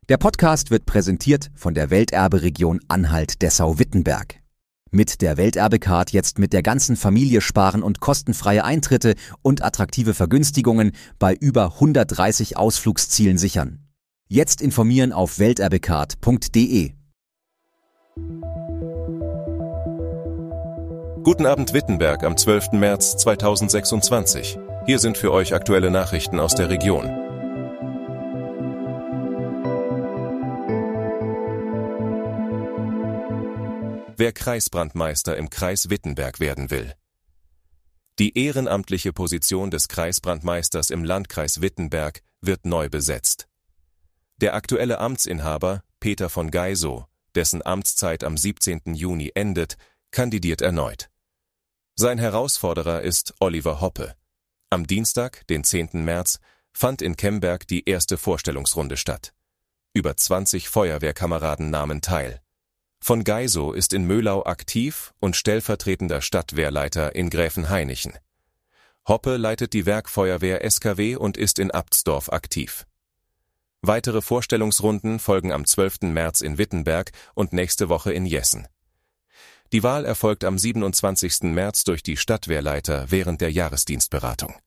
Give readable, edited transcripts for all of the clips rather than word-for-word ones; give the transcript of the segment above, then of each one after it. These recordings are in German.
Der Podcast wird präsentiert von der Welterbe-Region Anhalt-Dessau-Wittenberg. Mit der Welterbe-Card jetzt mit der ganzen Familie sparen und kostenfreie Eintritte und attraktive Vergünstigungen bei über 130 Ausflugszielen sichern. Jetzt informieren auf welterbecard.de. Guten Abend Wittenberg am 12. März 2026. Hier sind für euch aktuelle Nachrichten aus der Region. Wer Kreisbrandmeister im Kreis Wittenberg werden will. Die ehrenamtliche Position des Kreisbrandmeisters im Landkreis Wittenberg wird neu besetzt. Der aktuelle Amtsinhaber, Peter von Geisow, dessen Amtszeit am 17. Juni endet, kandidiert erneut. Sein Herausforderer ist Oliver Hoppe. Am Dienstag, den 10. März, fand in Kemberg die erste Vorstellungsrunde statt. Über 20 Feuerwehrkameraden nahmen teil. Von Geisow ist in Möhlau aktiv und stellvertretender Stadtwehrleiter in Gräfenhainichen. Hoppe leitet die Werkfeuerwehr SKW und ist in Abtsdorf aktiv. Weitere Vorstellungsrunden folgen am 12. März in Wittenberg und nächste Woche in Jessen. Die Wahl erfolgt am 27. März durch die Stadtwehrleiter während der Jahresdienstberatung.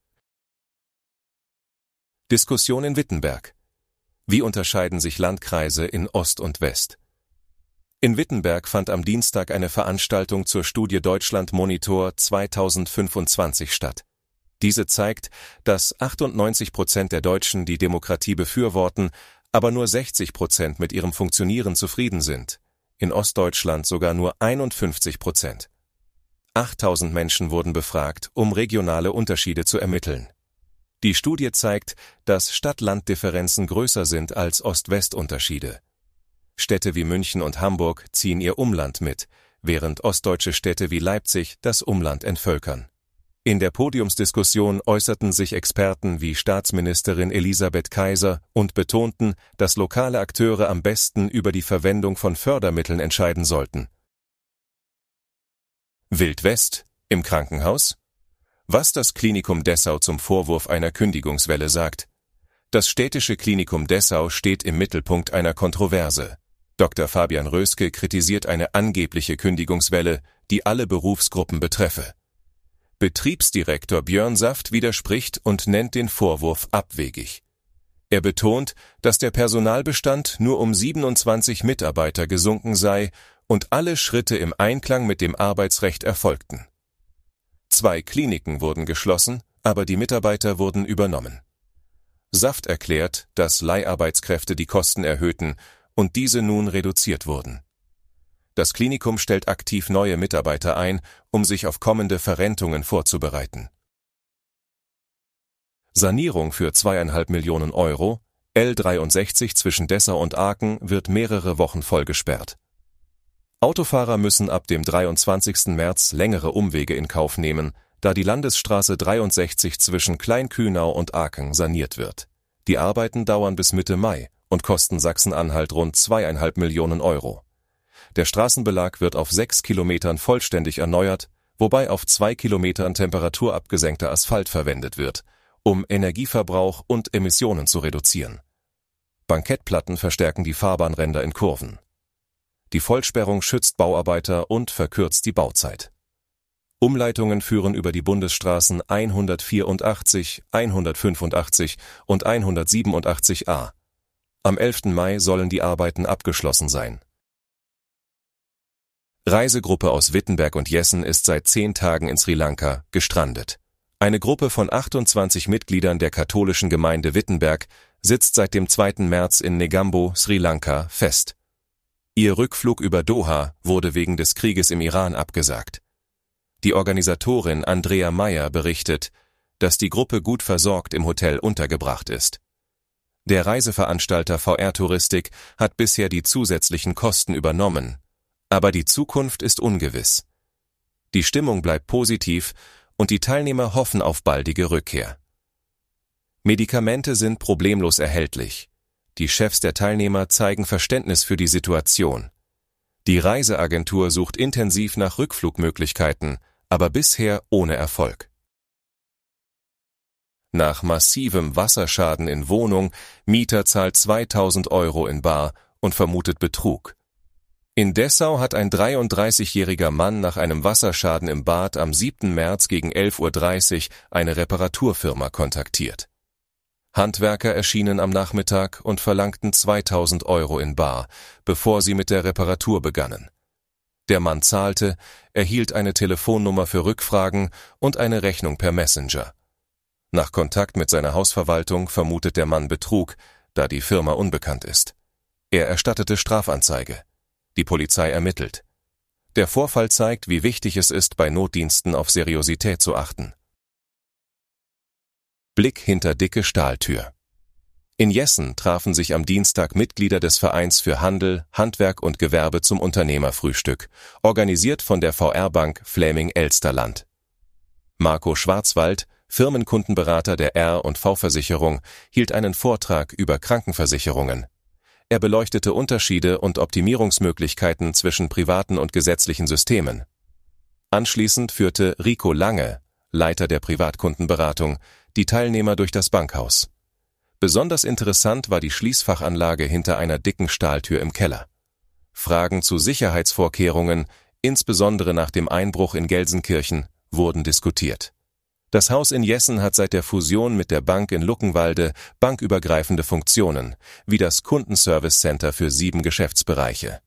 Diskussion in Wittenberg. Wie unterscheiden sich Landkreise in Ost und West? In Wittenberg fand am Dienstag eine Veranstaltung zur Studie Deutschland Monitor 2025 statt. Diese zeigt, dass 98% der Deutschen die Demokratie befürworten, aber nur 60% mit ihrem Funktionieren zufrieden sind. In Ostdeutschland sogar nur 51%. 8000 Menschen wurden befragt, um regionale Unterschiede zu ermitteln. Die Studie zeigt, dass Stadt-Land-Differenzen größer sind als Ost-West-Unterschiede. Städte wie München und Hamburg ziehen ihr Umland mit, während ostdeutsche Städte wie Leipzig das Umland entvölkern. In der Podiumsdiskussion äußerten sich Experten wie Staatsministerin Elisabeth Kaiser und betonten, dass lokale Akteure am besten über die Verwendung von Fördermitteln entscheiden sollten. Wild West im Krankenhaus? Was das Klinikum Dessau zum Vorwurf einer Kündigungswelle sagt. Das städtische Klinikum Dessau steht im Mittelpunkt einer Kontroverse. Dr. Fabian Röske kritisiert eine angebliche Kündigungswelle, die alle Berufsgruppen betreffe. Betriebsdirektor Björn Saft widerspricht und nennt den Vorwurf abwegig. Er betont, dass der Personalbestand nur um 27 Mitarbeiter gesunken sei und alle Schritte im Einklang mit dem Arbeitsrecht erfolgten. 2 Kliniken wurden geschlossen, aber die Mitarbeiter wurden übernommen. Saft erklärt, dass Leiharbeitskräfte die Kosten erhöhten und diese nun reduziert wurden. Das Klinikum stellt aktiv neue Mitarbeiter ein, um sich auf kommende Verrentungen vorzubereiten. Sanierung für 2,5 Millionen Euro, L63 zwischen Dessau und Aachen wird mehrere Wochen vollgesperrt. Autofahrer müssen ab dem 23. März längere Umwege in Kauf nehmen, da die Landesstraße 63 zwischen Kleinkühnau und Aachen saniert wird. Die Arbeiten dauern bis Mitte Mai und kosten Sachsen-Anhalt rund 2,5 Millionen Euro. Der Straßenbelag wird auf 6 Kilometern vollständig erneuert, wobei auf 2 Kilometern temperaturabgesenkter Asphalt verwendet wird, um Energieverbrauch und Emissionen zu reduzieren. Bankettplatten verstärken die Fahrbahnränder in Kurven. Die Vollsperrung schützt Bauarbeiter und verkürzt die Bauzeit. Umleitungen führen über die Bundesstraßen 184, 185 und 187a. Am 11. Mai sollen die Arbeiten abgeschlossen sein. Reisegruppe aus Wittenberg und Jessen ist seit 10 Tagen in Sri Lanka gestrandet. Eine Gruppe von 28 Mitgliedern der katholischen Gemeinde Wittenberg sitzt seit dem 2. März in Negombo, Sri Lanka, fest. Ihr Rückflug über Doha wurde wegen des Krieges im Iran abgesagt. Die Organisatorin Andrea Meyer berichtet, dass die Gruppe gut versorgt im Hotel untergebracht ist. Der Reiseveranstalter VR Touristik hat bisher die zusätzlichen Kosten übernommen. Aber die Zukunft ist ungewiss. Die Stimmung bleibt positiv und die Teilnehmer hoffen auf baldige Rückkehr. Medikamente sind problemlos erhältlich. Die Chefs der Teilnehmer zeigen Verständnis für die Situation. Die Reiseagentur sucht intensiv nach Rückflugmöglichkeiten, aber bisher ohne Erfolg. nach massivem Wasserschaden in Wohnung, Mieter zahlt 2.000 € in bar und vermutet Betrug. In Dessau hat ein 33-jähriger Mann nach einem Wasserschaden im Bad am 7. März gegen 11:30 Uhr eine Reparaturfirma kontaktiert. Handwerker erschienen am Nachmittag und verlangten 2.000 € in bar, bevor sie mit der Reparatur begannen. Der Mann zahlte, erhielt eine Telefonnummer für Rückfragen und eine Rechnung per Messenger. Nach Kontakt mit seiner Hausverwaltung vermutet der Mann Betrug, da die Firma unbekannt ist. Er erstattete Strafanzeige. Die Polizei ermittelt. Der Vorfall zeigt, wie wichtig es ist, bei Notdiensten auf Seriosität zu achten. Blick hinter dicke Stahltür. In Jessen trafen sich am Dienstag Mitglieder des Vereins für Handel, Handwerk und Gewerbe zum Unternehmerfrühstück, organisiert von der VR-Bank Fläming-Elsterland. Marco Schwarzwald, Firmenkundenberater der R&V-Versicherung, hielt einen Vortrag über Krankenversicherungen. Er beleuchtete Unterschiede und Optimierungsmöglichkeiten zwischen privaten und gesetzlichen Systemen. Anschließend führte Rico Lange, Leiter der Privatkundenberatung, die Teilnehmer durch das Bankhaus. Besonders interessant war die Schließfachanlage hinter einer dicken Stahltür im Keller. Fragen zu Sicherheitsvorkehrungen, insbesondere nach dem Einbruch in Gelsenkirchen, wurden diskutiert. Das Haus in Jessen hat seit der Fusion mit der Bank in Luckenwalde bankübergreifende Funktionen, wie das Kundenservice-Center für 7 Geschäftsbereiche.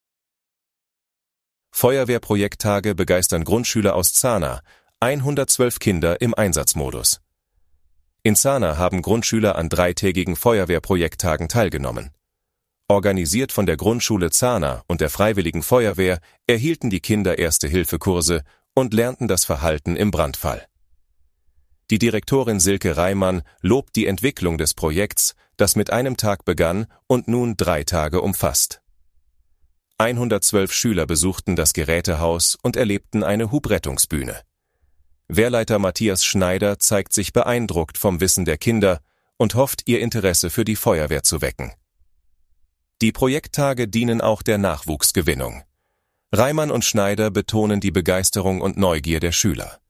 Feuerwehrprojekttage begeistern Grundschüler aus Zahna, 112 Kinder im Einsatzmodus. In Zahna haben Grundschüler an 3-tägigen Feuerwehrprojekttagen teilgenommen. Organisiert von der Grundschule Zahna und der Freiwilligen Feuerwehr erhielten die Kinder Erste-Hilfe-Kurse und lernten das Verhalten im Brandfall. Die Direktorin Silke Reimann lobt die Entwicklung des Projekts, das mit einem Tag begann und nun 3 Tage umfasst. 112 Schüler besuchten das Gerätehaus und erlebten eine Hubrettungsbühne. Wehrleiter Matthias Schneider zeigt sich beeindruckt vom Wissen der Kinder und hofft, ihr Interesse für die Feuerwehr zu wecken. Die Projekttage dienen auch der Nachwuchsgewinnung. Reimann und Schneider betonen die Begeisterung und Neugier der Schüler.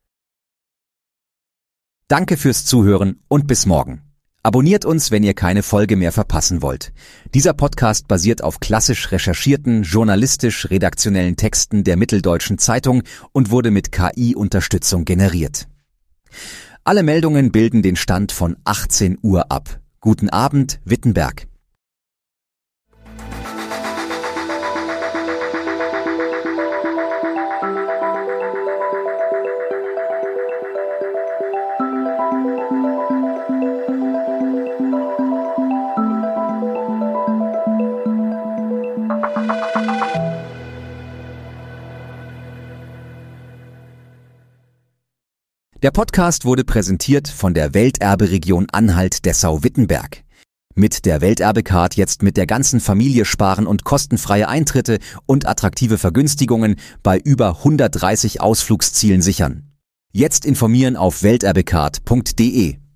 Danke fürs Zuhören und bis morgen. Abonniert uns, wenn ihr keine Folge mehr verpassen wollt. Dieser Podcast basiert auf klassisch recherchierten, journalistisch-redaktionellen Texten der Mitteldeutschen Zeitung und wurde mit KI-Unterstützung generiert. Alle Meldungen bilden den Stand von 18 Uhr ab. Guten Abend, Wittenberg. Der Podcast wurde präsentiert von der Welterberegion Anhalt-Dessau-Wittenberg. Mit der Welterbecard jetzt mit der ganzen Familie sparen und kostenfreie Eintritte und attraktive Vergünstigungen bei über 130 Ausflugszielen sichern. Jetzt informieren auf welterbecard.de.